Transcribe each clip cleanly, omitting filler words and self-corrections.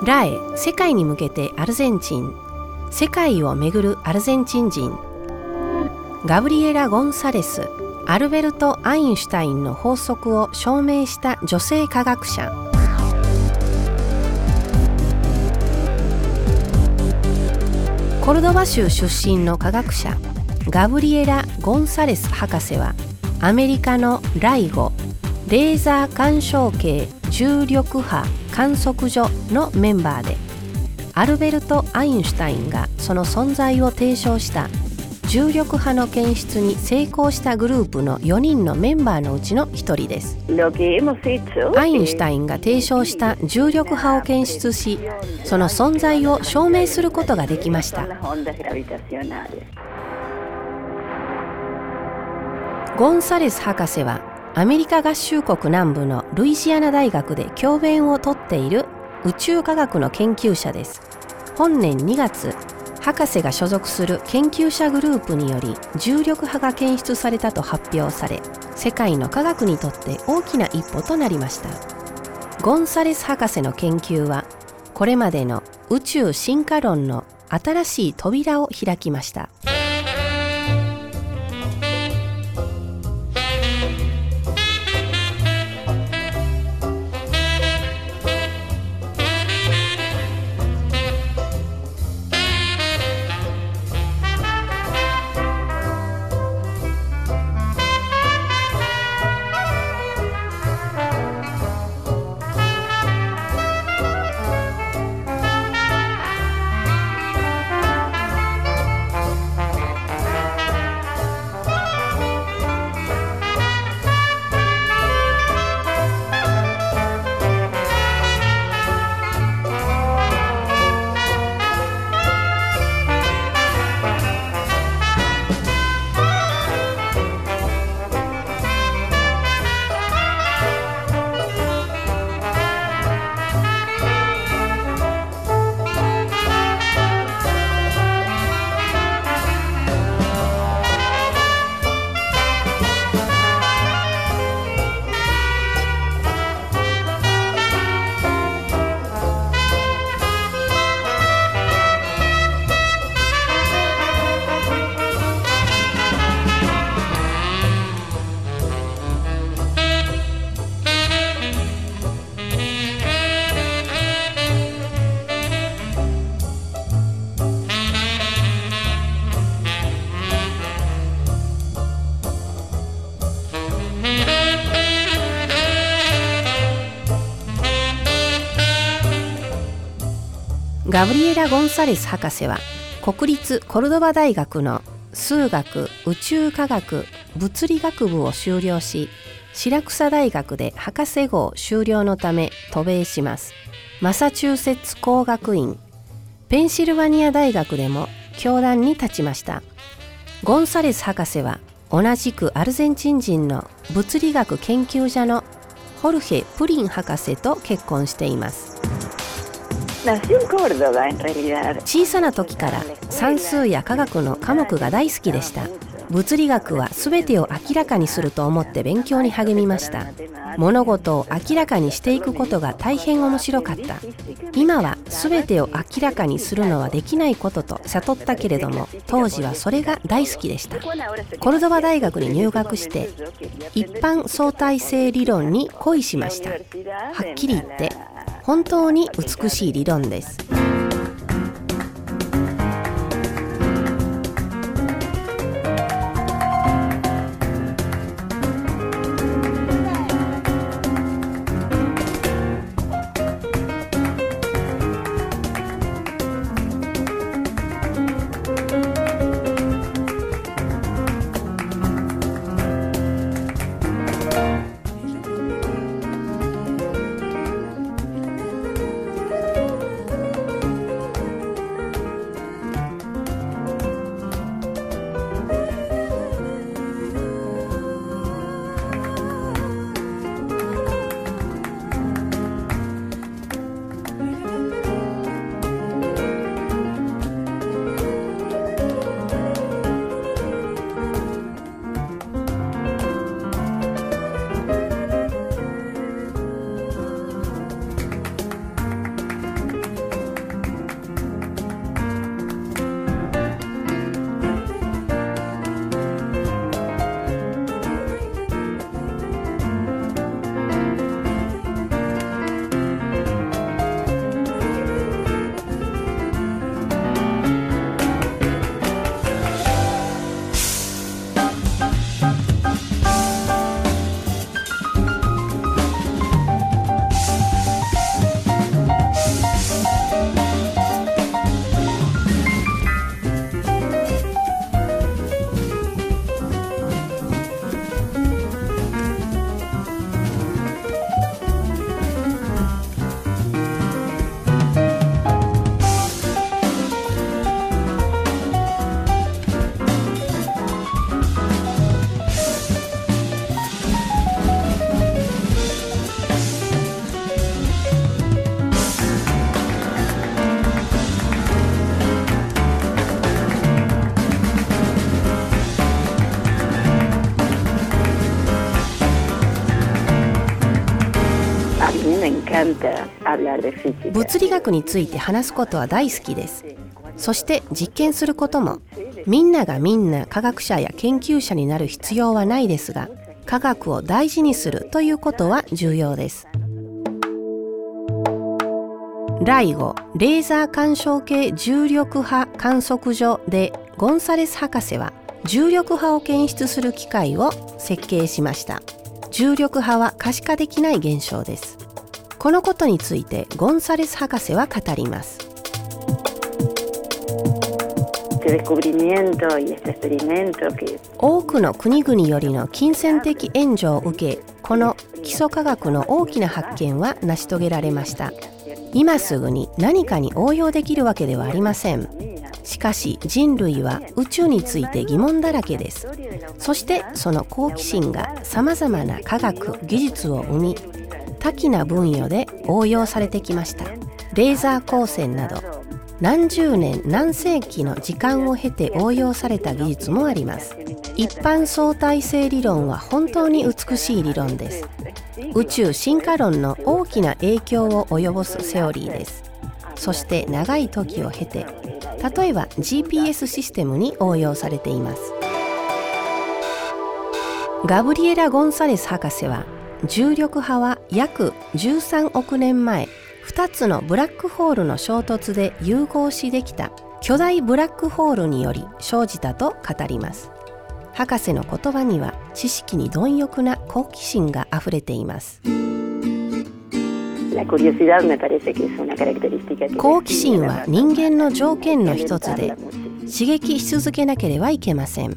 ラエ、世界に向けてアルゼンチン、世界を巡るアルゼンチン人。ガブリエラ・ゴンサレス、アルベルト・アインシュタインの法則を証明した女性科学者。コルドバ州出身の科学者ガブリエラ・ゴンサレス博士は、アメリカのライゴレーザー干渉計重力波観測所のメンバーで、アルベルト・アインシュタインがその存在を提唱した重力波の検出に成功したグループの4人のメンバーのうちの1人です。アインシュタインが提唱した重力波を検出し、その存在を証明することができました。ゴンサレス博士はアメリカ合衆国南部のルイジアナ大学で教鞭をとっている宇宙科学の研究者です。本年2月、博士が所属する研究者グループにより重力波が検出されたと発表され、世界の科学にとって大きな一歩となりました。ゴンサレス博士の研究は、これまでの宇宙進化論の新しい扉を開きました。ガブリエラ・ゴンサレス博士は国立コルドバ大学の数学・宇宙科学・物理学部を修了し、白草大学で博士号修了のため渡米します。マサチューセッツ工学院、ペンシルバニア大学でも教壇に立ちました。ゴンサレス博士は同じくアルゼンチン人の物理学研究者のホルヘ・プリン博士と結婚しています。小さな時から算数や科学の科目が大好きでした。物理学は全てを明らかにすると思って勉強に励みました。物事を明らかにしていくことが大変面白かった。今は全てを明らかにするのはできないことと悟ったけれども、当時はそれが大好きでした。コルドバ大学に入学して一般相対性理論に恋しました。はっきり言って本当に美しい理論です。 物理学について話すことは大好きです。そして実験することも。みんながみんな科学者や研究者になる必要はないですが、科学を大事にするということは重要です。ライゴレーザー干渉計重力波観測所でゴンサレス博士は重力波を検出する機械を設計しました。重力波は可視化できない現象です。このことについてゴンサレス博士は語ります。多くの国々よりの金銭的援助を受け、この基礎科学の大きな発見は成し遂げられました。今すぐに何かに応用できるわけではありません。しかし人類は宇宙について疑問だらけです。そしてその好奇心がさまざまな科学技術を生み、多岐な分野で応用されてきました。レーザー光線など何十年何世紀の時間を経て応用された技術もあります。一般相対性理論は本当に美しい理論です。宇宙進化論の大きな影響を及ぼすセオリーです。そして長い時を経て、例えば GPS システムに応用されています。ガブリエラ・ゴンサレス博士は、重力波は約13億年前、2つのブラックホールの衝突で融合しできた巨大ブラックホールにより生じたと語ります。博士の言葉には知識に貪欲な好奇心があふれています。好奇心は人間の条件の一つで、刺激し続けなければいけません。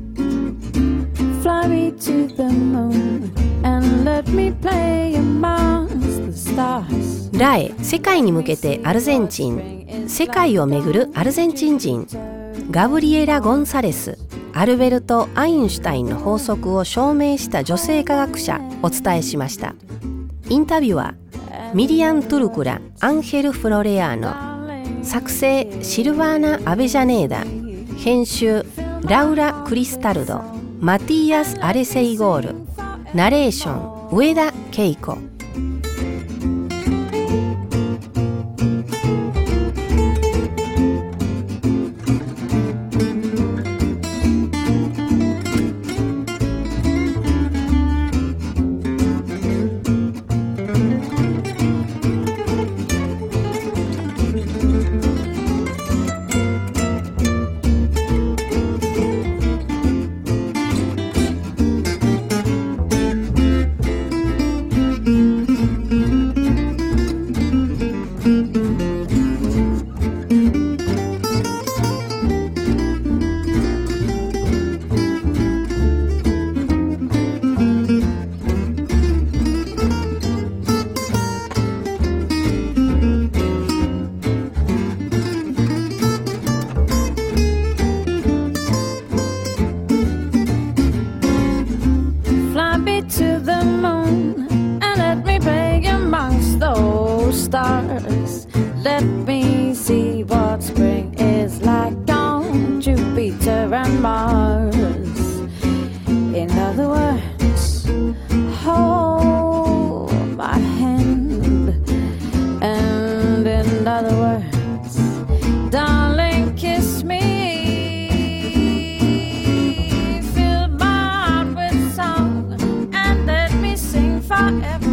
ラエ、世界に向けてアルゼンチン。世界を巡るアルゼンチン人ガブリエラ・ゴンサレス、アルベルト・アインシュタインの法則を証明した女性科学者、お伝えしました。インタビュアーミリアン・トゥルクラ・アンヘル・フロレアーノ、作成シルバーナ・アベジャネーダ、編集ラウラ・クリスタルド、マティアス・アレセイゴール、ナレーション上田恵子。 Let me see what spring is like on Jupiter and Mars. In other words, hold my hand. And in other words, darling, kiss me. Fill my heart with song and let me sing forever.